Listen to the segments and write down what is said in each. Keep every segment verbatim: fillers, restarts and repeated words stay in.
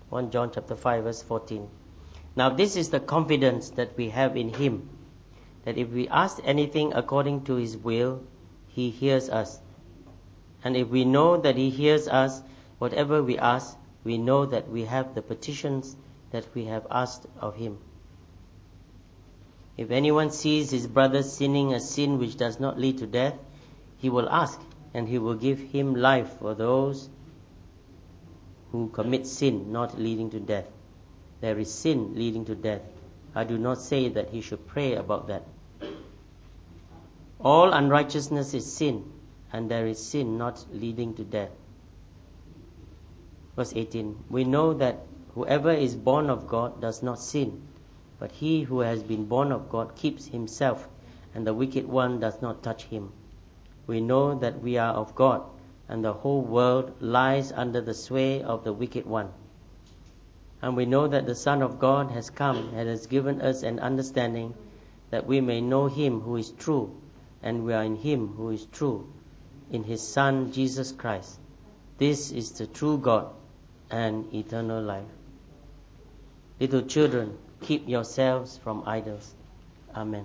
First John chapter five verse fourteen. Now this is the confidence that we have in Him, that if we ask anything according to His will, He hears us. And if we know that He hears us, whatever we ask, we know that we have the petitions that we have asked of Him. If anyone sees his brother sinning a sin which does not lead to death, he will ask, and He will give him life for those who commit sin not leading to death. There is sin leading to death. I do not say that he should pray about that. All unrighteousness is sin, and there is sin not leading to death. Verse eighteen. We know that whoever is born of God does not sin, but he who has been born of God keeps himself, and the wicked one does not touch him. We know that we are of God, and the whole world lies under the sway of the wicked one. And we know that the Son of God has come and has given us an understanding that we may know Him who is true, and we are in Him who is true, in His Son Jesus Christ. This is the true God and eternal life. Little children, keep yourselves from idols. Amen.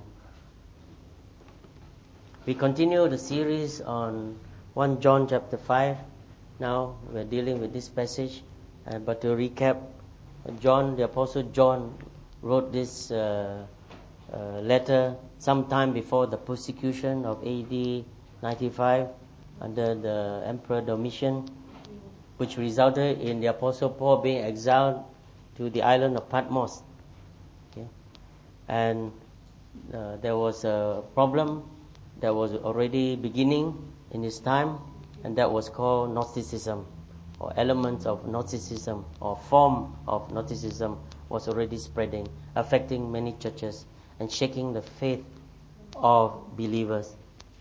We continue the series on First John chapter five. Now we're dealing with this passage. Uh, but to recap, John, the Apostle John, wrote this uh, uh, letter sometime before the persecution of A D ninety-five under the Emperor Domitian, which resulted in the Apostle Paul being exiled to the island of Patmos. Okay? And uh, there was a problem that was already beginning in his time, and that was called Gnosticism, or elements of Gnosticism, or form of Gnosticism was already spreading, affecting many churches and shaking the faith of believers.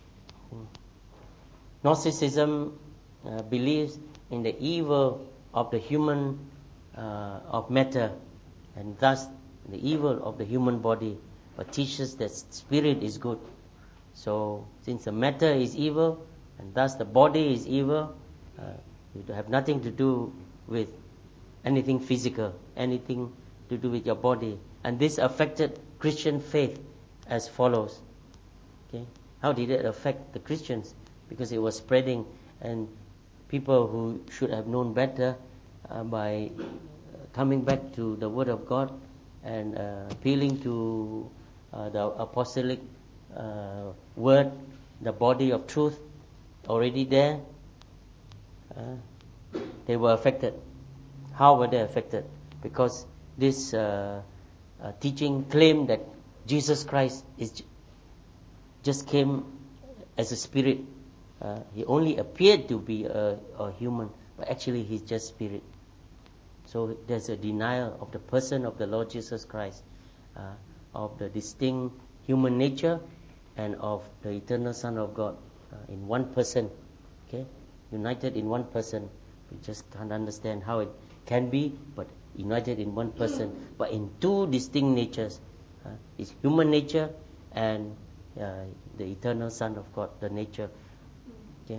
Gnosticism uh, believes in the evil of the human, uh, of matter, and thus the evil of the human body, but teaches that spirit is good. So, since the matter is evil, and thus the body is evil, uh, you have nothing to do with anything physical, anything to do with your body. And this affected Christian faith as follows. Okay, how did it affect the Christians? Because it was spreading, and people who should have known better uh, by coming back to the Word of God and uh, appealing to uh, the apostolic uh, word, the body of truth already there, uh, they were affected. How were they affected? Because this uh, uh, teaching claimed that Jesus Christ is just came as a spirit. Uh, he only appeared to be a, a human, but actually he's just spirit. So there's a denial of the person of the Lord Jesus Christ, uh, of the distinct human nature and of the eternal Son of God uh, in one person. Okay, united in one person. We just can't understand how it can be, but united in one person, but in two distinct natures. Uh, it's human nature and uh, the eternal Son of God, the nature. Okay.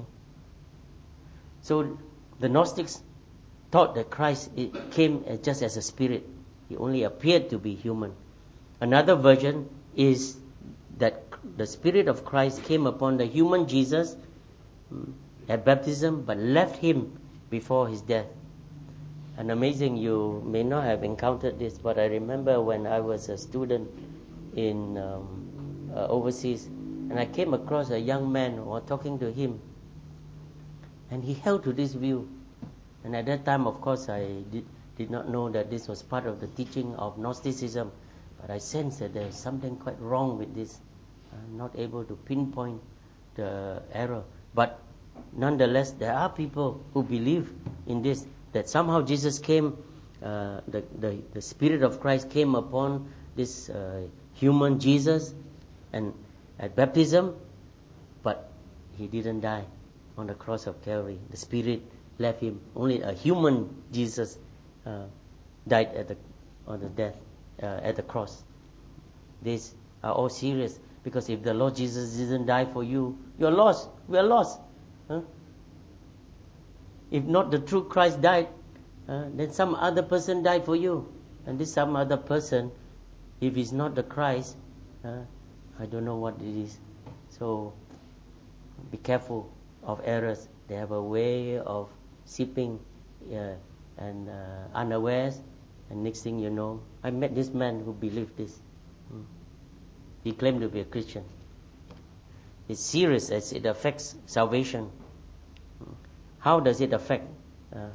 So the Gnostics thought that Christ it came as just as a spirit. He only appeared to be human. Another version is that the Spirit of Christ came upon the human Jesus at baptism, but left him before his death. And amazing, you may not have encountered this, but I remember when I was a student in um, uh, overseas, and I came across a young man while talking to him, and he held to this view. And at that time, of course, I did, did not know that this was part of the teaching of Gnosticism, but I sensed that there was something quite wrong with this. I'm not able to pinpoint the error, but nonetheless, there are people who believe in this, that somehow Jesus came, uh, the, the, the Spirit of Christ came upon this uh, human Jesus and at baptism, but he didn't die on the cross of Calvary. The Spirit left him. Only a human Jesus uh, died at the on the death uh, at the cross. These are all serious, because if the Lord Jesus didn't die for you, you're lost. We are lost. Huh? If not the true Christ died, uh, then some other person died for you. And this some other person, if he's not the Christ, uh, I don't know what it is. So be careful of errors. They have a way of seeping uh, and uh, unawares. And next thing you know, I met this man who believed this. Mm. He claimed to be a Christian. It's serious as it affects salvation. Mm. How does it affect? Uh,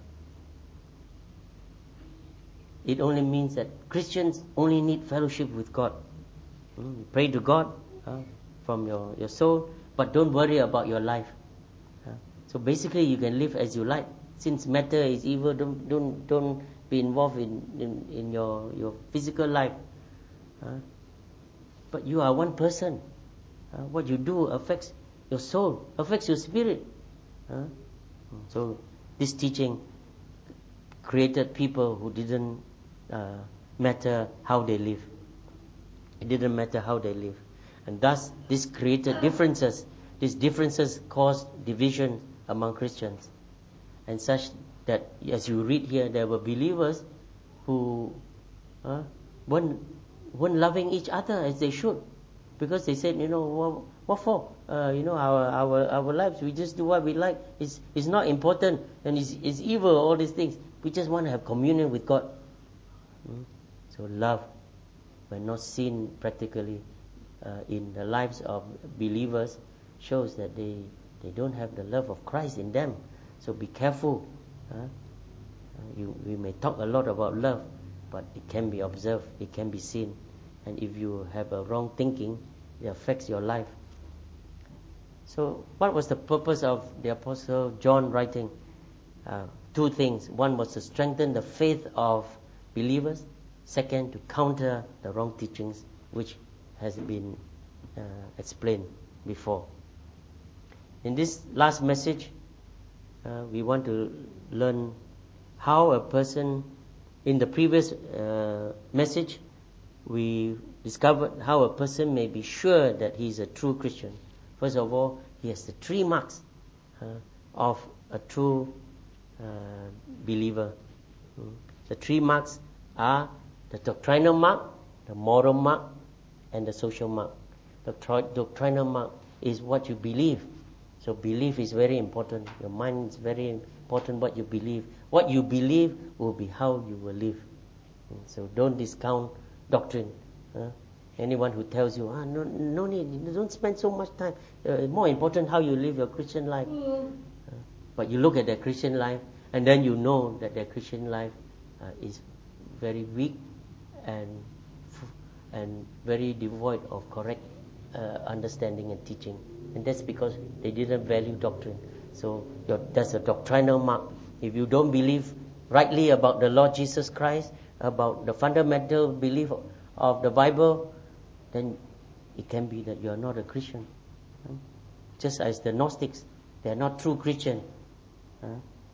it only means that Christians only need fellowship with God. Mm. Pray to God uh, from your, your soul, but don't worry about your life. Uh, so basically, you can live as you like. Since matter is evil, don't don't don't be involved in in, in your your physical life. Uh, but you are one person. Uh, what you do affects your soul, affects your spirit. Uh, so this teaching created people who didn't uh, matter how they live. It didn't matter how they live, and thus this created differences. These differences caused division among Christians, and such that, as you read here, there were believers who uh, weren't, weren't loving each other as they should, because they said, you know, what, what for? Uh, you know, our our our lives, we just do what we like. It's it's not important, and it's, it's evil. All these things. We just want to have communion with God. Mm? So love, when not seen practically uh, in the lives of believers, shows that they they don't have the love of Christ in them. So be careful. Huh? You, we may talk a lot about love, but it can be observed, it can be seen. And if you have a wrong thinking, it affects your life. So what was the purpose of the Apostle John writing? Uh, two things. One was to strengthen the faith of believers. Second, to counter the wrong teachings, which has been uh, explained before. In this last message, uh, we want to learn how a person, in the previous uh, message, we discovered how a person may be sure that he is a true Christian. First of all, he has the three marks uh, of a true uh, believer. Mm. The three marks are the doctrinal mark, the moral mark, and the social mark. The tri- doctrinal mark is what you believe. So belief is very important. Your mind is very important, what you believe. What you believe will be how you will live. Mm. So don't discount doctrine. Uh, anyone who tells you, ah, no, no need, don't spend so much time. Uh, more important how you live your Christian life. Mm. Uh, but you look at their Christian life, and then you know that their Christian life uh, is very weak and and very devoid of correct uh, understanding and teaching. And that's because they didn't value doctrine. So your, that's a doctrinal mark. If you don't believe rightly about the Lord Jesus Christ, about the fundamental belief of, of the Bible, then it can be that you are not a Christian. Hmm? Just as the Gnostics, they are not true Christian. Huh?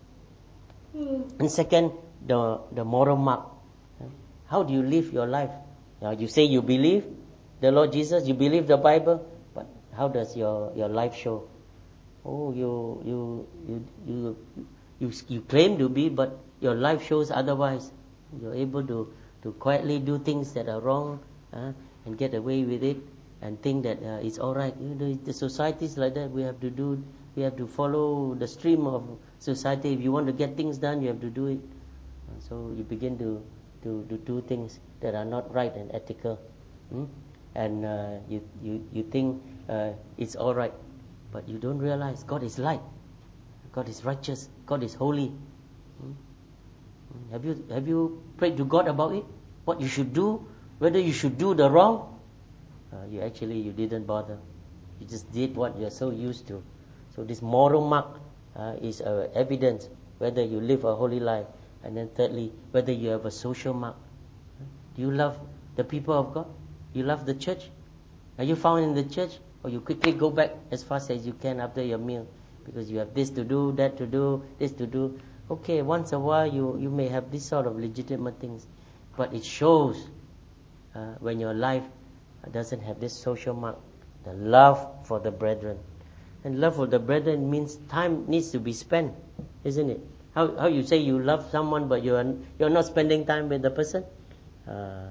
Mm. And second, the the moral mark. How do you live your life? Now you say you believe the Lord Jesus, you believe the Bible, but how does your, your life show? Oh, you you you you you you claim to be, but your life shows otherwise. You're able to, to quietly do things that are wrong uh, and get away with it and think that uh, it's all right. You know, the society is like that. We have to do. We have to follow the stream of society. If you want to get things done, you have to do it. Uh, so you begin to, to, to do things that are not right and ethical, hmm? and uh, you you you think uh, it's all right, but you don't realize God is light, God is righteous, God is holy. Hmm? Have you have you prayed to God about it? What you should do, whether you should do the wrong? Uh, you actually you didn't bother. You just did what you're so used to. So this moral mark uh, is uh, evidence whether you live a holy life. And then thirdly, whether you have a social mark. Do you love the people of God? You love the church? Are you found in the church? Or you quickly go back as fast as you can after your meal? Because you have this to do, that to do, this to do. Okay, once a while you, you may have this sort of legitimate things. But it shows uh, when your life doesn't have this social mark. The love for the brethren. And love for the brethren means time needs to be spent, isn't it? How how you say you love someone but you are you're not spending time with the person? Uh,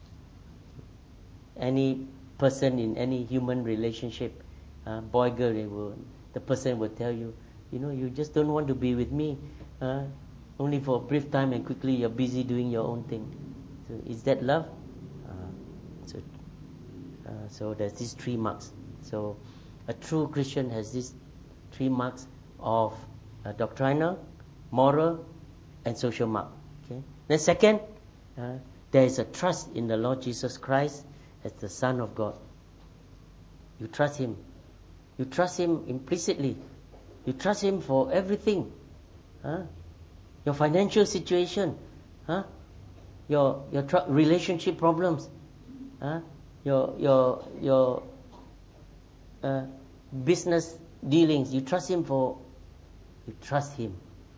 any person in any human relationship, uh, boy girl, they will, the person will tell you, you know, you just don't want to be with me, uh, only for a brief time, and quickly you're busy doing your own thing. So is that love? Uh, so, uh, so there's these three marks. So a true Christian has these three marks of uh, doctrinal, moral, and social mark. Okay. Then second, uh, there is a trust in the Lord Jesus Christ as the Son of God. You trust Him. You trust Him implicitly. You trust Him for everything. Huh? Your financial situation, huh? Your your tr- relationship problems, huh? Your your your uh, business dealings. You trust Him for. You trust Him.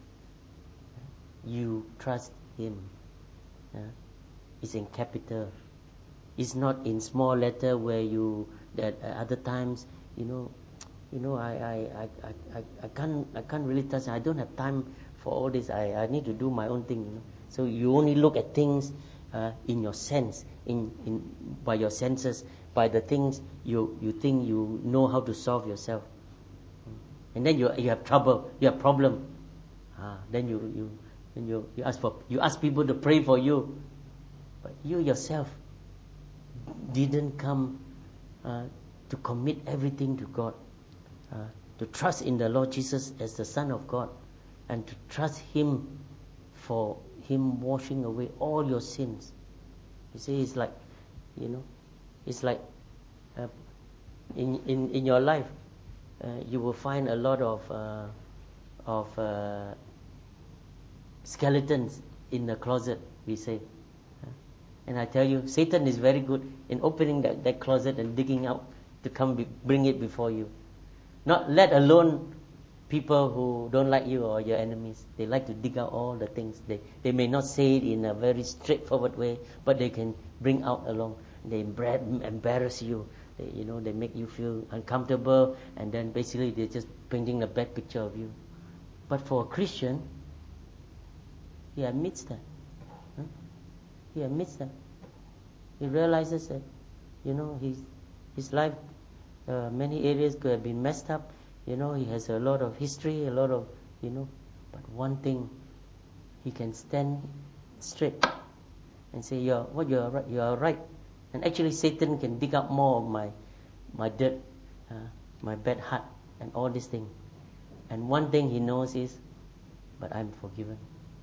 You trust Him. Huh? It's in capital. It's not in small letter where you that uh, other times, you know, you know, I, I, I, I, I can't I can't really trust. I don't have time for all this. I, I need to do my own thing. You know? So you only look at things uh, in your sense, in, in by your senses, by the things you, you think you know how to solve yourself. And then you you have trouble, you have problem. Ah, then you you then you, you ask for you ask people to pray for you, but you yourself didn't come uh, to commit everything to God, uh, to trust in the Lord Jesus as the Son of God, and to trust Him for Him washing away all your sins. You see, it's like, you know, it's like uh, in in in your life, uh, you will find a lot of uh, of uh, skeletons in the closet, we say. And I tell you, Satan is very good in opening that, that closet and digging out to come be, bring it before you. Not let alone people who don't like you or your enemies. They like to dig out all the things. They they may not say it in a very straightforward way, but they can bring out along. They embarrass you. They, you know, they make you feel uncomfortable, and then basically they're just painting a bad picture of you. But for a Christian, he admits that. Huh? He admits that. He realizes that, you know, his his life, uh, many areas could have been messed up. You know, he has a lot of history, a lot of, you know, but one thing, he can stand straight and say, "You're what you are right. You are right." And actually, Satan can dig up more of my my dirt, uh, my bad heart, and all these things. And one thing he knows is, but I'm forgiven.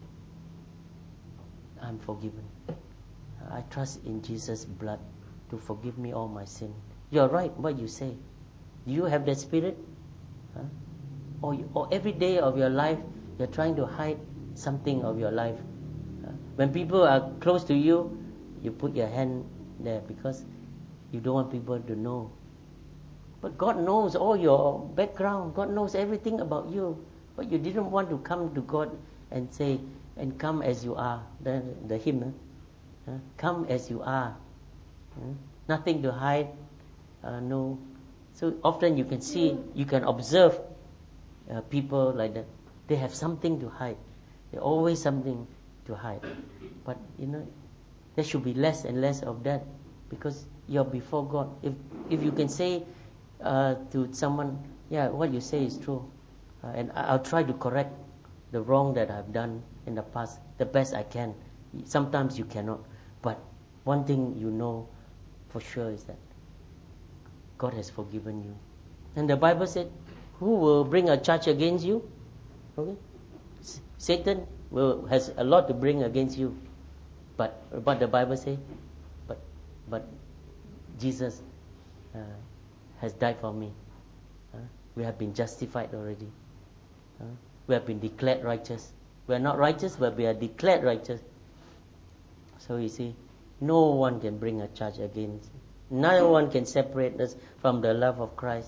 I'm forgiven. I trust in Jesus' blood to forgive me all my sin. You're right, what you say. Do you have that spirit? Huh? Or, you, or every day of your life, you're trying to hide something of your life. Uh, when people are close to you, you put your hand there because you don't want people to know. But God knows all your background. God knows everything about you. But you didn't want to come to God and say, and come as you are. The, the hymn, huh? Uh, come as you are. Uh, nothing to hide. Uh, no. So often you can see, you can observe uh, people like that. They have something to hide. There's always something to hide. But, you know, there should be less and less of that because you're before God. If if you can say uh, to someone, yeah, what you say is true. Uh, and I'll try to correct the wrong that I've done in the past the best I can. Sometimes you cannot. But one thing you know for sure is that God has forgiven you. And the Bible said, who will bring a charge against you? Okay? Satan will, has a lot to bring against you. But what the Bible says, but but Jesus uh, has died for me. Uh, we have been justified already. Uh, we have been declared righteous. We are not righteous, but we are declared righteous. So you see, no one can bring a charge against. No one can separate us from the love of Christ.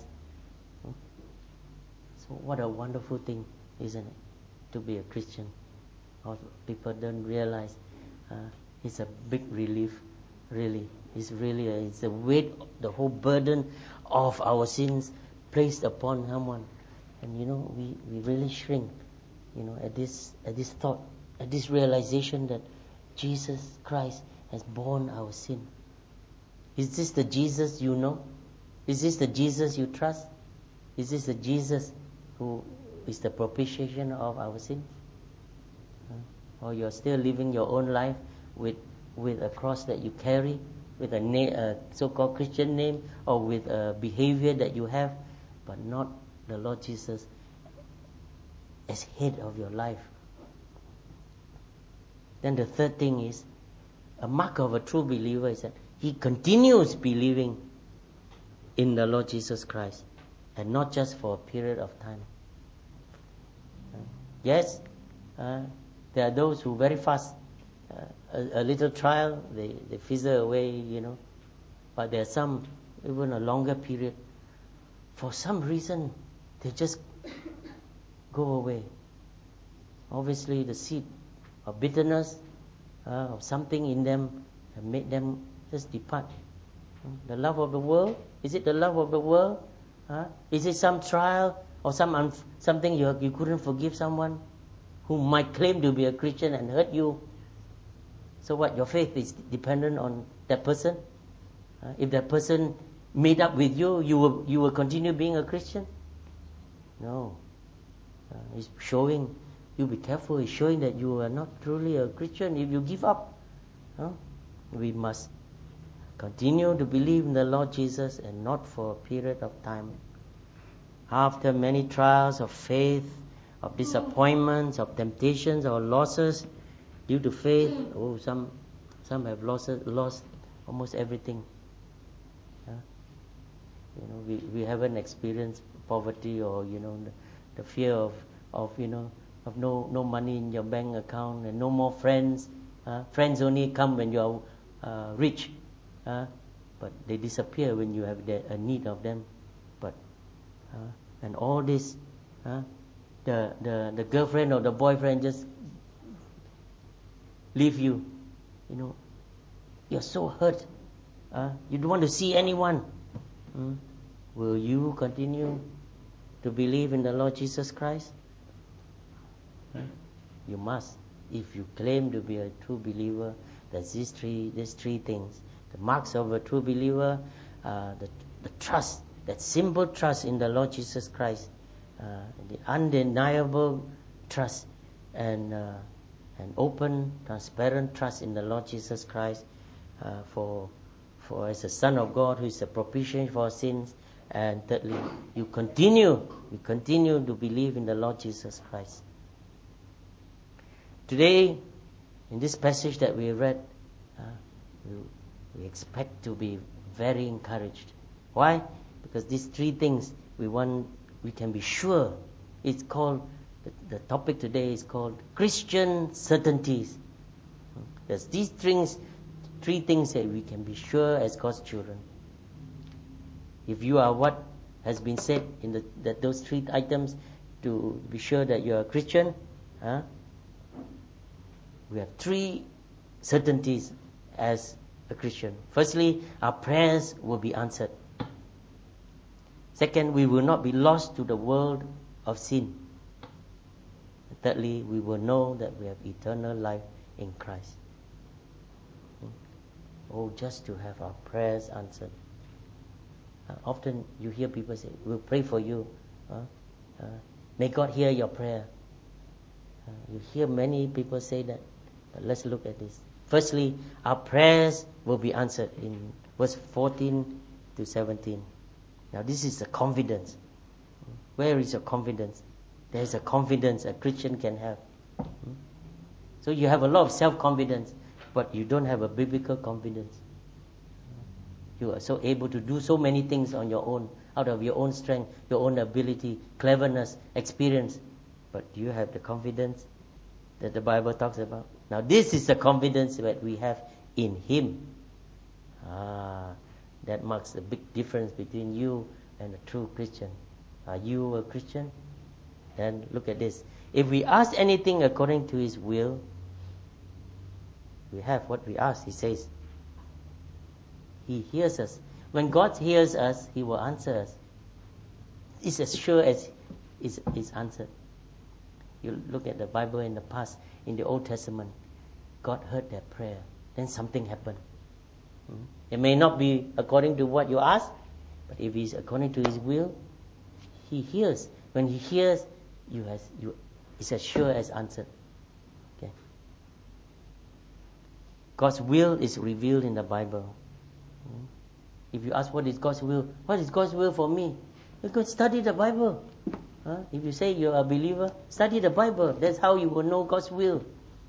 So what a wonderful thing, isn't it, to be a Christian? Or people don't realize uh, it's a big relief, really. It's really a, it's a weight, the whole burden of our sins placed upon someone. And you know, we, we really shrink. you know, at this at this thought, at this realization that Jesus Christ has borne our sin. Is this the Jesus you know? Is this the Jesus you trust? Is this the Jesus who is the propitiation of our sin? Or you're still living your own life with with a cross that you carry, with a, na- a so-called Christian name, or with a behavior that you have, but not the Lord Jesus as head of your life. Then the third thing is, a mark of a true believer is that he continues believing in the Lord Jesus Christ, and not just for a period of time. Yes, uh, there are those who very fast, uh, a, a little trial, they, they fizzle away, you know. But there are some, even a longer period, for some reason, they just go away. Obviously, the seed of bitterness, uh, of something in them, have made them just depart. The love of the world, is it the love of the world? Huh? Is it some trial or some unf- something you you couldn't forgive someone who might claim to be a Christian and hurt you? So what? Your faith is dependent on that person? Uh, if that person made up with you, you will you will continue being a Christian? No. Uh, it's showing. You be careful. It's showing that you are not truly a Christian if you give up. Huh? We must continue to believe in the Lord Jesus, and not for a period of time. After many trials of faith, of disappointments, of temptations or losses due to faith, oh, some some have lost lost almost everything. Yeah? You know, we, we haven't experienced poverty, or you know the, the fear of of you know of no no money in your bank account and no more friends. Uh, friends only come when you are uh, rich. Uh, but they disappear when you have the, a need of them. But uh, and all this, uh, the the the girlfriend or the boyfriend just leave you. You know, you're so hurt. Uh, you don't want to see anyone. Hmm? Will you continue to believe in the Lord Jesus Christ? Uh, you must. If you claim to be a true believer, there's these three these three things. The marks of a true believer, uh, the, the trust, that simple trust in the Lord Jesus Christ, uh, the undeniable trust, and uh, an open, transparent trust in the Lord Jesus Christ, uh, for for as a Son of God who is a propitiation for our sins. And thirdly, you continue, you continue to believe in the Lord Jesus Christ. Today, in this passage that we read, uh, we, we expect to be very encouraged. Why? Because these three things we want, we can be sure. It's called, the, the topic today is called Christian certainties. There's these things, three things that we can be sure as God's children. If you are what has been said in the, that those three items, to be sure that you are a Christian, huh? We have three certainties as a Christian. Firstly, our prayers will be answered. Second, we will not be lost to the world of sin. And thirdly, we will know that we have eternal life in Christ. Oh, just to have our prayers answered. Uh, often you hear people say, we'll pray for you. Uh, uh, may God hear your prayer. Uh, you hear many people say that. But let's look at this. Firstly, our prayers will be answered in verse fourteen to seventeen. Now this is the confidence. Where is your confidence? There is a confidence a Christian can have. So you have a lot of self-confidence, but you don't have a biblical confidence. You are so able to do so many things on your own, out of your own strength, your own ability, cleverness, experience. But do you have the confidence that the Bible talks about? Now this is the confidence that we have in Him. Ah, that marks a big difference between you and a true Christian. Are you a Christian? Then look at this. If we ask anything according to His will, we have what we ask. He says, He hears us. When God hears us, He will answer us. It's as sure as it's, it's answered. You look at the Bible in the past, in the Old Testament, God heard their prayer. Then something happened. Hmm? It may not be according to what you ask, but if it's according to His will, He hears. When He hears, you has you it's as sure as answered. Okay. God's will is revealed in the Bible. Hmm? If you ask what is God's will, what is God's will for me? You could study the Bible. Huh? If you say you're a believer, study the Bible. That's how you will know God's will.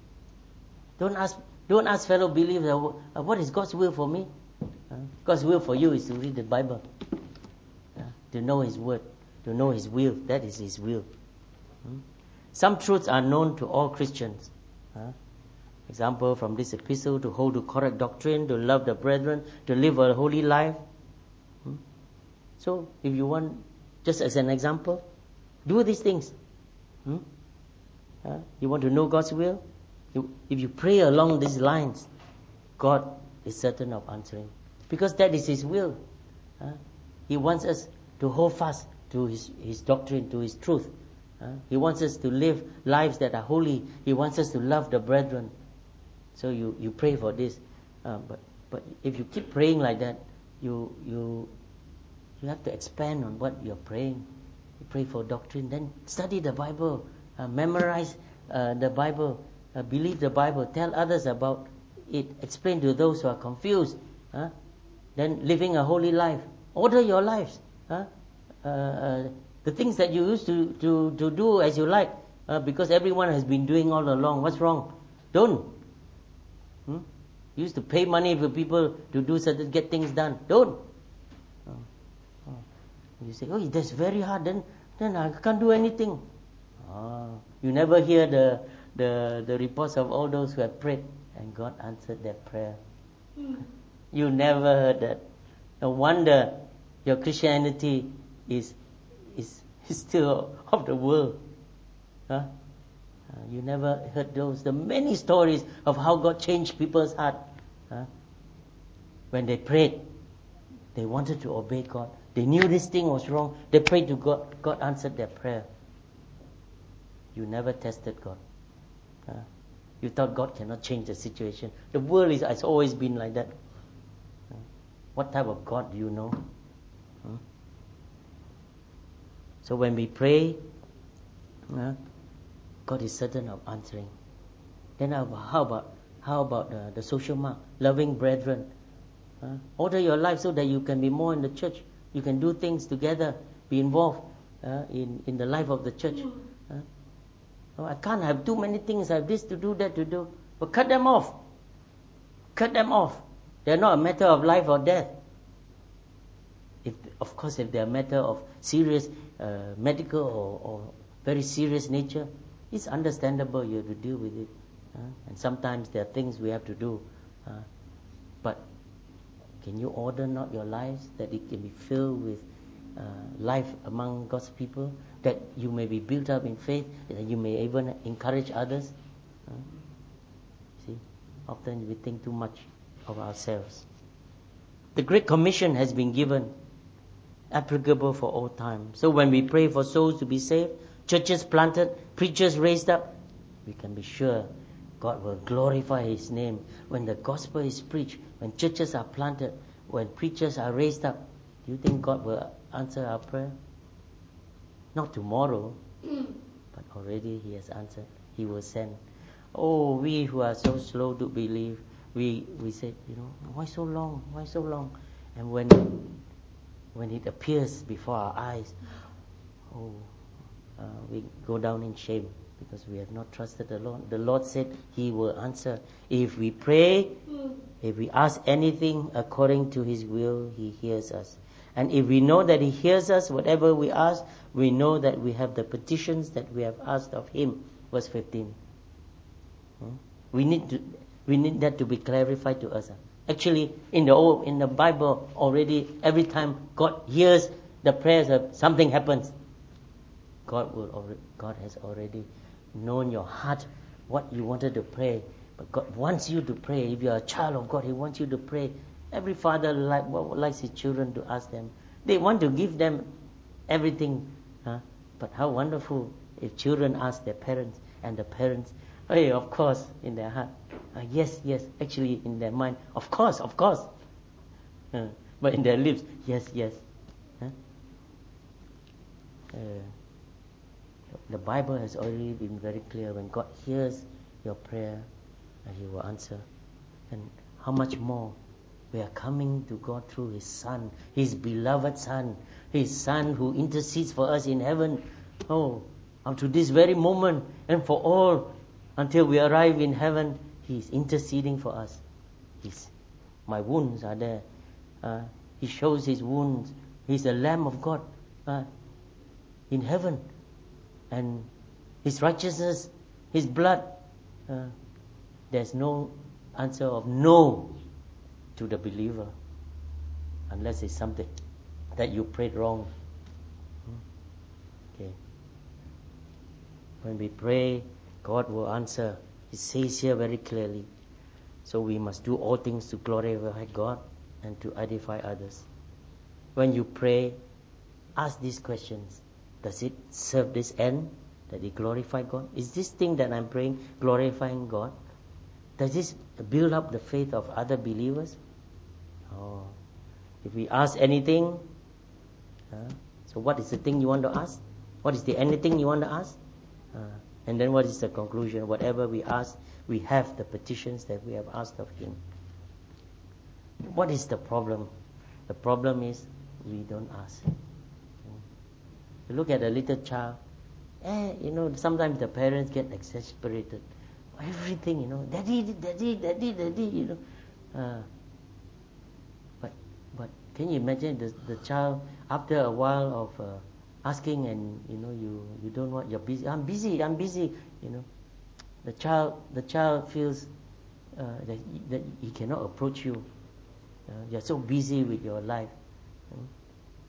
Don't ask don't ask fellow believers, what is God's will for me? Huh? God's will for you is to read the Bible. Huh? To know His word. To know His will. That is His will. Hmm? Some truths are known to all Christians. Huh? Example from this epistle, to hold to correct doctrine, to love the brethren, to live a holy life. Hmm? So, if you want, just as an example, do these things. Hmm? Uh, you want to know God's will? You, if you pray along these lines, God is certain of answering. Because that is His will. Uh, he wants us to hold fast to His, His doctrine, to His truth. Uh, he wants us to live lives that are holy. He wants us to love the brethren. So you, you pray for this. Uh, but but if you keep praying like that, you you you have to expand on what you're praying. You pray for doctrine, then study the Bible, uh, memorize uh, the Bible, uh, believe the Bible, tell others about it, explain to those who are confused. Huh? Then living a holy life, order your lives. Huh? Uh, uh, the things that you used to, to, to do as you like, uh, because everyone has been doing all along. What's wrong? Don't. Hmm? You used to pay money for people to do certain, get things done. Don't. Oh. Oh. You say, oh, that's very hard. Then, then I can't do anything. Oh. You never hear the the the reports of all those who have prayed and God answered their prayer. Mm. You never heard that. No wonder your Christianity is is, is still of the world. Huh? Uh, you never heard those, the many stories of how God changed people's heart. Huh? When they prayed, they wanted to obey God. They knew this thing was wrong. They prayed to God. God answered their prayer. You never tested God. Huh? You thought God cannot change the situation. The world is, has always been like that. Huh? What type of God do you know? Huh? So when we pray, huh, God is certain of answering. Then how about how about uh, the social mark, loving brethren? Uh, order your life so that you can be more in the church. You can do things together, be involved uh, in in the life of the church. Uh, oh, I can't have too many things. I have this to do, that to do. But cut them off. Cut them off. They're not a matter of life or death. If, of course, if they're a matter of serious uh, medical or, or very serious nature, it's understandable you have to deal with it. Uh, and sometimes there are things we have to do. Uh, but can you order not your lives that it can be filled with uh, life among God's people, that you may be built up in faith, that you may even encourage others? Uh, see, often we think too much of ourselves. The Great Commission has been given, applicable for all time. So when we pray for souls to be saved, churches planted, preachers raised up, we can be sure God will glorify His name. When the gospel is preached, when churches are planted, when preachers are raised up, do you think God will answer our prayer? Not tomorrow, but already He has answered. He will send. Oh, we who are so slow to believe, we we said, you know, why so long? Why so long? And when when it appears before our eyes, oh, uh, we go down in shame because we have not trusted the Lord. The Lord said He will answer. If we pray, if we ask anything according to His will, He hears us. And if we know that He hears us, whatever we ask, we know that we have the petitions that we have asked of Him. Verse fifteen. Hmm? We need to, we need that to be clarified to us. Actually, in the old, in the Bible already, every time God hears the prayers, of something happens. God will already, God has already known your heart, what you wanted to pray. But God wants you to pray. If you are a child of God, He wants you to pray. Every father like, likes his children to ask them. They want to give them everything. Huh? But how wonderful If children ask their parents, and the parents, hey, of course, in their heart, uh, yes, yes, actually in their mind, of course, of course. Uh, but in their lips, yes, yes. Huh? Uh, the Bible has already been very clear. When God hears your prayer, uh, He will answer. And how much more we are coming to God through His Son, His beloved Son, His Son who intercedes for us in heaven. Oh, up to this very moment and for all until we arrive in heaven, He is interceding for us. His, my wounds are there. Uh, he shows His wounds. He's the Lamb of God uh, in heaven. And His righteousness, His blood, uh, there's no answer of no to the believer, unless it's something that you prayed wrong. Okay. When we pray, God will answer. It says here very clearly. So we must do all things to glorify God and to edify others. When you pray, ask these questions. Does it serve this end, that it glorify God? Is this thing that I'm praying glorifying God? Does this build up the faith of other believers? Oh, if we ask anything, uh, so what is the thing you want to ask? What is the anything you want to ask? Uh, and then what is the conclusion? Whatever we ask, we have the petitions that we have asked of Him. What is the problem? The problem is we don't ask. You look at a little child, eh, you know, sometimes the parents get exasperated. Everything, you know, daddy, daddy, daddy, daddy, you know. Uh, but but can you imagine the the child after a while of uh, asking and you know you, you don't want, you're busy. I'm busy. I'm busy. You know, the child the child feels uh, that he, that he cannot approach you. Uh, you're so busy with your life. You know?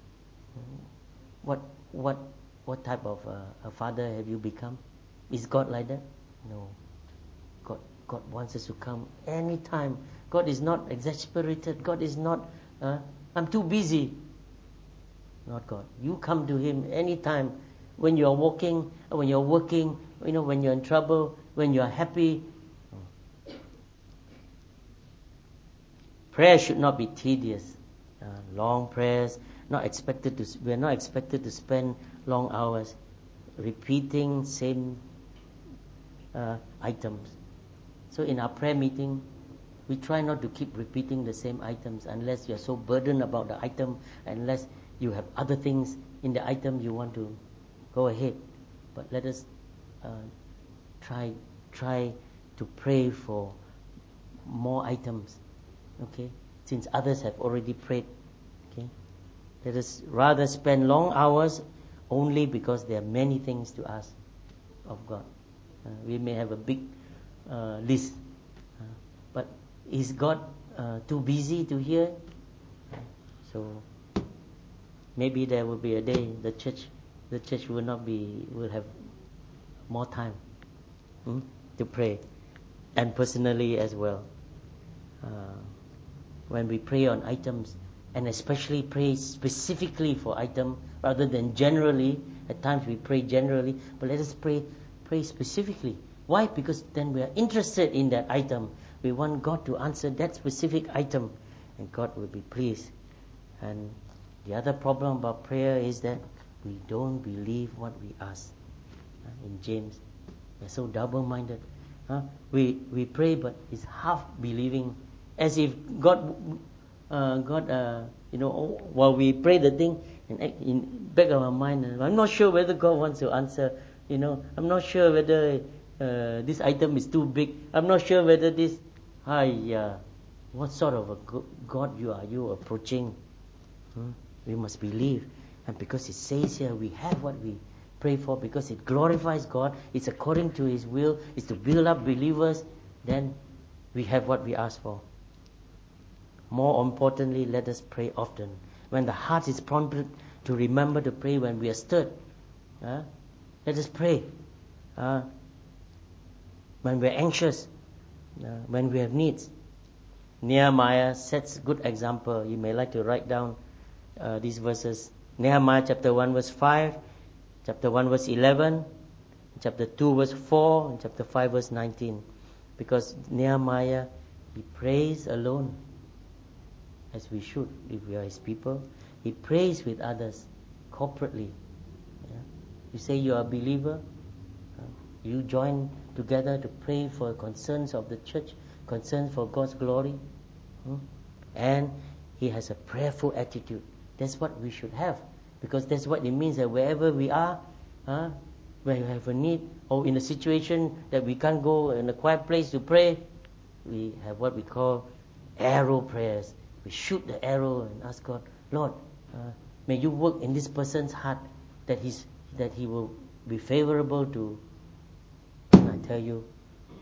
What what what type of uh, a father have you become? Is God like that? No. God God wants us to come anytime. God is not exasperated. God is not, uh, I'm too busy. Not God. You come to Him anytime. When you are walking, when you are working, you know, when you're in trouble, when you are happy. Prayer should not be tedious. Uh, long prayers, not expected to. We are not expected to spend long hours repeating same uh, items. So in our prayer meeting, we try not to keep repeating the same items unless you are so burdened about the item, unless you have other things in the item you want to go ahead. But let us uh, try try to pray for more items, okay? Since others have already prayed, okay? Let us rather spend long hours only because there are many things to ask of God. Uh, we may have a big uh, list, uh, but is God uh, too busy to hear? So maybe there will be a day the church, the church will not be, will have more time hmm, to pray, and personally as well. Uh, when we pray on items, and especially pray specifically for item rather than generally. At times we pray generally, but let us pray pray specifically. Why? Because then we are interested in that item. We want God to answer that specific item, and God will be pleased. And the other problem about prayer is that we don't believe what we ask. Uh, in James, we're so double-minded. Huh? We we pray, but it's half believing, as if God, uh, God, uh, you know, while we pray the thing, in in back of our mind, I'm not sure whether God wants to answer. You know, I'm not sure whether uh, this item is too big. I'm not sure whether this. Hi, uh, what sort of a God you are you approaching? Hmm? We must believe, and because it says here, we have what we pray for, because it glorifies God, it's according to His will, it's to build up believers, then we have what we ask for. More importantly, let us pray often. When the heart is prompted to remember to pray, when we are stirred, uh, let us pray. Uh, when we are anxious, uh, when we have needs. Nehemiah sets a good example. You may like to write down uh, these verses. Nehemiah chapter one verse five, chapter one verse eleven, chapter two verse four, and chapter five verse nineteen. Because Nehemiah, he prays alone, as we should if we are his people. He prays with others corporately. Yeah? You say you are a believer, uh, you join together to pray for concerns of the church, concerns for God's glory, hmm? and he has a prayerful attitude. That's what we should have, because that's what it means that wherever we are, huh, when we have a need or in a situation that we can't go in a quiet place to pray, we have what we call arrow prayers. We shoot the arrow and ask God, Lord, uh, may you work in this person's heart that he's that he will be favorable to. And I tell you,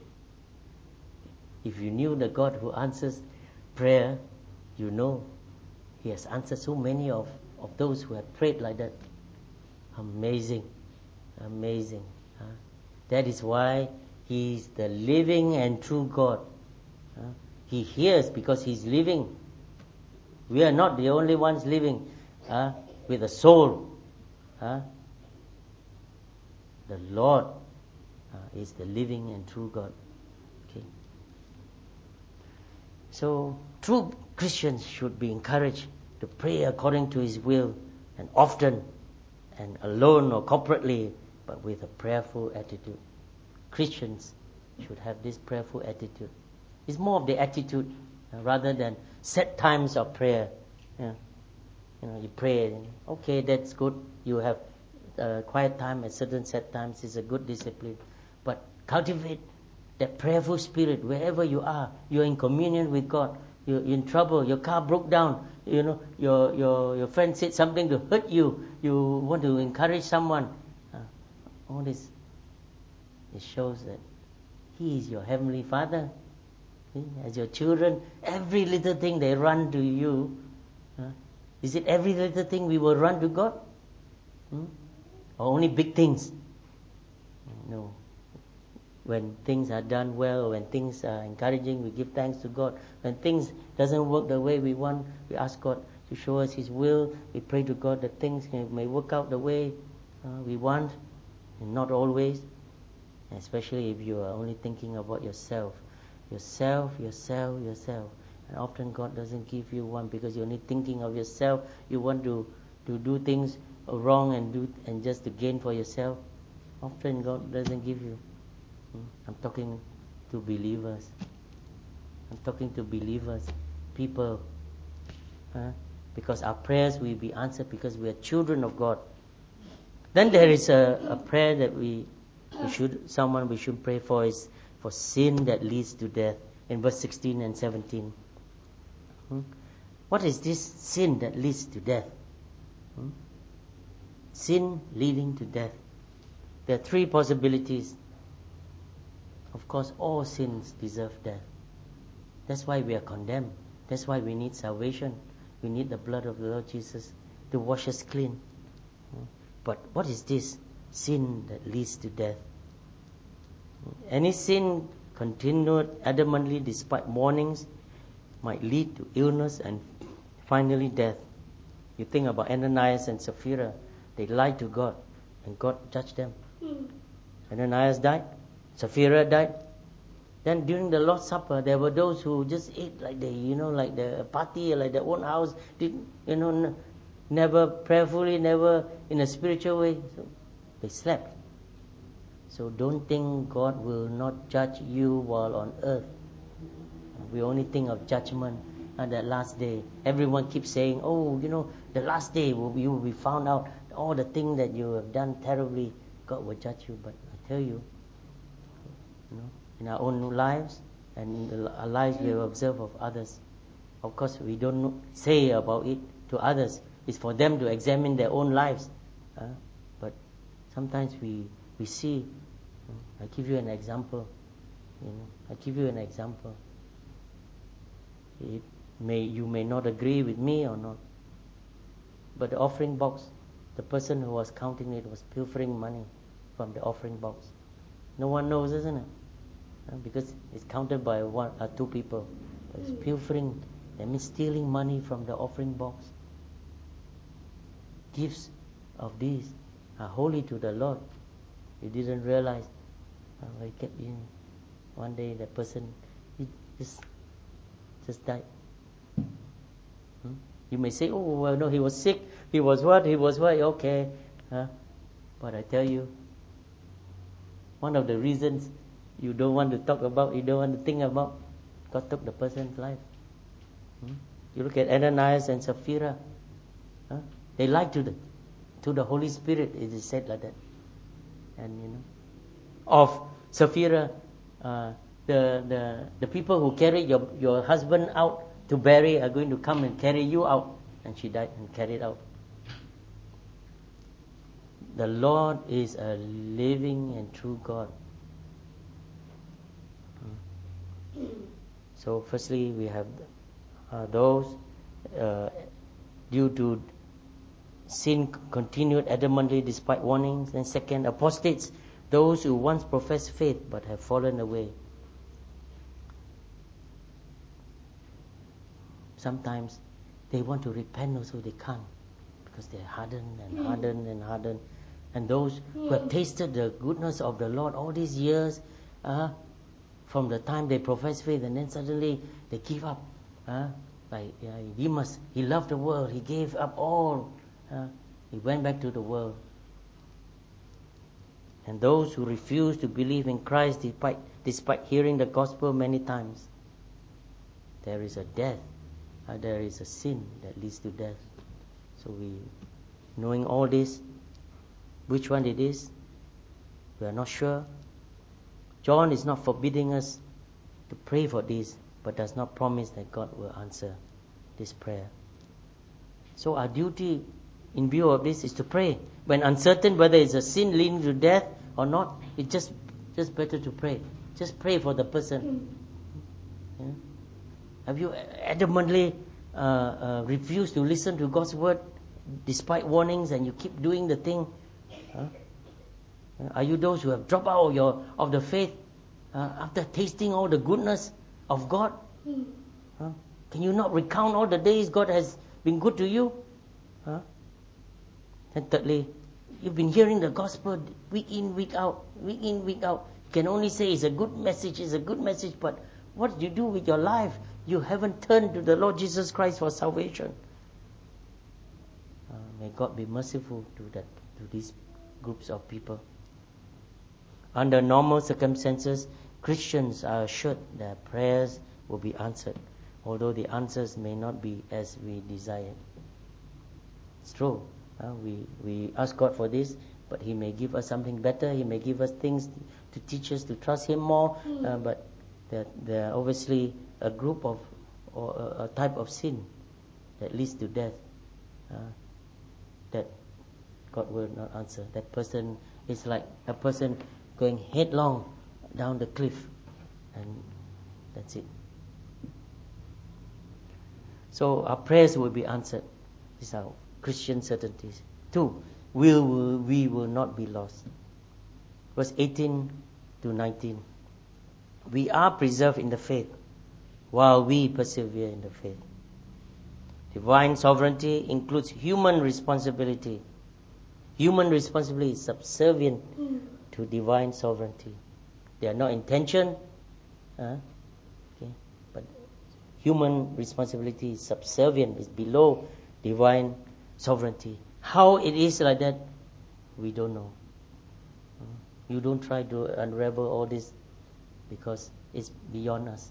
if you knew the God who answers prayer, you know he has answered so many of, of those who have prayed like that. Amazing. Amazing. Huh? That is why he is the living and true God. Huh? He hears because he's living. We are not the only ones living uh, with a soul. Uh, the Lord uh, is the living and true God. Okay. So, true Christians should be encouraged to pray according to His will, and often, and alone or corporately, but with a prayerful attitude. Christians should have this prayerful attitude. It's more of the attitude uh, rather than set times of prayer. Yeah. You know, you pray, okay, that's good. You have uh, quiet time at certain set times. It's a good discipline. But cultivate that prayerful spirit wherever you are. You're in communion with God. You're in trouble. Your car broke down. You know, your your your friend said something to hurt you. You want to encourage someone. Uh, all this, it shows that He is your Heavenly Father. As your children, every little thing they run to you. Huh? Is it every little thing we will run to God? Hmm? Or only big things? No. When things are done well, when things are encouraging, we give thanks to God. When things doesn't work the way we want, we ask God to show us His will. We pray to God that things may work out the way uh, we want, and not always. Especially if you are only thinking about yourself. Yourself, yourself, yourself. And often God doesn't give you one because you're only thinking of yourself. You want to, to do things wrong and do and just to gain for yourself. Often God doesn't give you. I'm talking to believers. I'm talking to believers, people. Huh? Because our prayers will be answered because we are children of God. Then there is a, a prayer that we, we should, someone we should pray for is for sin that leads to death. In verse sixteen and seventeen. Hmm? What is this sin that leads to death? Hmm? Sin leading to death. There are three possibilities. Of course, all sins deserve death. That's why we are condemned. That's why we need salvation. We need the blood of the Lord Jesus to wash us clean. Hmm? But what is this sin that leads to death? Any sin continued adamantly despite warnings might lead to illness and finally death. You think about Ananias and Sapphira. They lied to God and God judged them. Mm. Ananias died. Sapphira died. Then during the Lord's Supper, there were those who just ate like they, you know, like the party, like their own house. Did you know, n- never prayerfully, never in a spiritual way. So they slept. So don't think God will not judge you while on earth. We only think of judgment on that last day. Everyone keeps saying, oh, you know, the last day will be, you will be found out all the things that you have done terribly. God will judge you. But I tell you, you know, in our own lives and in our lives we have observed of others. Of course, we don't say about it to others. It's for them to examine their own lives. Uh, but sometimes we we see. I give you an example. You know, I give you an example. It may you may not agree with me or not, but the offering box, the person who was counting it was pilfering money from the offering box. No one knows, isn't it? Uh, because it's counted by one or uh, two people. But it's pilfering. That means stealing money from the offering box. Gifts of these are holy to the Lord. You didn't realize. Uh, I kept in. One day that person, he just just died. Hmm? You may say, oh, well, no, he was sick. He was what? He was what? Okay. Huh? But I tell you, one of the reasons you don't want to talk about, you don't want to think about, God took the person's life. Hmm? You look at Ananias and Sapphira. Huh? They lied to the to the Holy Spirit. It is said like that. And you know, of Sapphira, uh, the the the people who carried your your husband out to bury are going to come and carry you out, and she died and carried out. The Lord is a living and true God. Hmm. So, firstly, we have uh, those uh, due to sin continued adamantly despite warnings. And second, apostates, those who once professed faith but have fallen away. Sometimes they want to repent also, they can't, because they're hardened and hardened and hardened. And those who have tasted the goodness of the Lord all these years, uh, from the time they profess faith, and then suddenly they give up. Uh, like uh, Demas, he loved the world, he gave up all. Uh, he went back to the world. And those who refuse to believe in Christ despite, despite hearing the gospel many times. There is a death. Uh, there is a sin that leads to death. So we, knowing all this, which one it is, we are not sure. John is not forbidding us to pray for this, but does not promise that God will answer this prayer. So our duty in view of this is to pray. When uncertain whether it's a sin leading to death or not, it's just just better to pray. Just pray for the person. Yeah? Have you adamantly uh, uh, refused to listen to God's word despite warnings, and you keep doing the thing? Huh? Are you those who have dropped out of, your, of the faith uh, after tasting all the goodness of God? Huh? Can you not recount all the days God has been good to you? Huh? And thirdly, you've been hearing the gospel week in, week out, week in, week out. You can only say it's a good message, it's a good message, but what do you do with your life? You haven't turned to the Lord Jesus Christ for salvation. Uh, may God be merciful to that, to these groups of people. Under normal circumstances, Christians are assured that prayers will be answered, although the answers may not be as we desire. It's true. Uh, we, we ask God for this, but He may give us something better. He may give us things to teach us to trust Him more. Uh, but there, there are obviously a group of, or a, a type of sin that leads to death, uh, that God will not answer. That person is like a person going headlong down the cliff, and that's it. So our prayers will be answered. These are Christian certainties. Two, we will, we will not be lost. Verse eighteen to nineteen. We are preserved in the faith while we persevere in the faith. Divine sovereignty includes human responsibility. Human responsibility is subservient to divine sovereignty. They are not in tension, uh, okay, but human responsibility is subservient, is below divine sovereignty. How it is like that, we don't know. Uh, you don't try to unravel all this, because it's beyond us.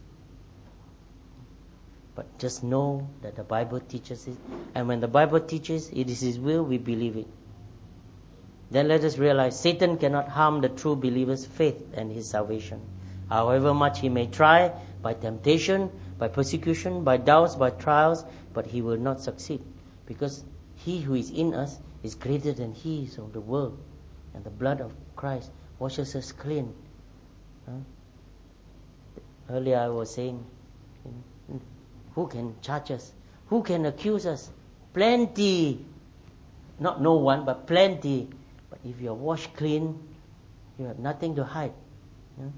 But just know that the Bible teaches it, and when the Bible teaches it is His will, we believe it. Then let us realize Satan cannot harm the true believer's faith and his salvation. However much he may try, by temptation, by persecution, by doubts, by trials, but he will not succeed, because He who is in us is greater than he is of the world, and the blood of Christ washes us clean. Huh? Earlier I was saying, who can charge us? Who can accuse us? Plenty. Not no one, but plenty. But if you are washed clean, you have nothing to hide. Yeah?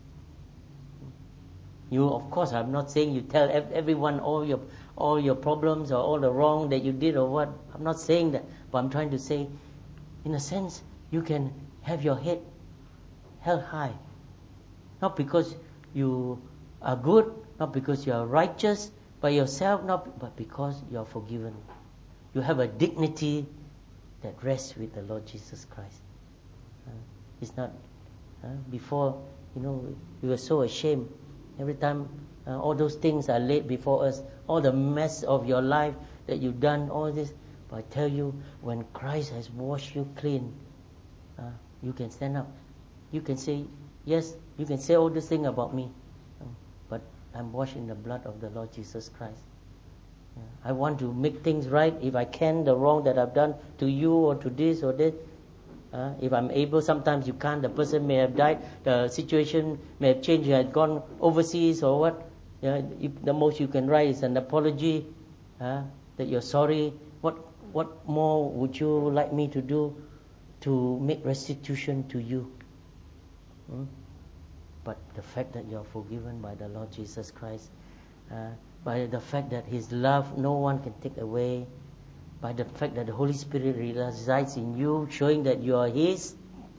You, of course, I'm not saying you tell everyone all your all your problems or all the wrong that you did or what. I'm not saying that. But I'm trying to say, in a sense, you can have your head held high. Not because you are good, not because you are righteous by yourself, not but because you are forgiven. You have a dignity that rests with the Lord Jesus Christ. Uh, it's not uh, before, you know, we were so ashamed. Every time uh, all those things are laid before us, all the mess of your life that you've done, all this. But I tell you, when Christ has washed you clean, uh, you can stand up. You can say, yes, you can say all this thing about me, um, but I'm washed in the blood of the Lord Jesus Christ. I want to make things right if I can, the wrong that I've done to you or to this or that. Uh, if I'm able, sometimes you can't. The person may have died. The situation may have changed. You had gone overseas or what. Yeah, if the most you can write is an apology uh, that you're sorry. What what more would you like me to do to make restitution to you? Hmm? But the fact that you're forgiven by the Lord Jesus Christ, uh, by the fact that His love no one can take away, by the fact that the Holy Spirit resides in you, showing that you are His,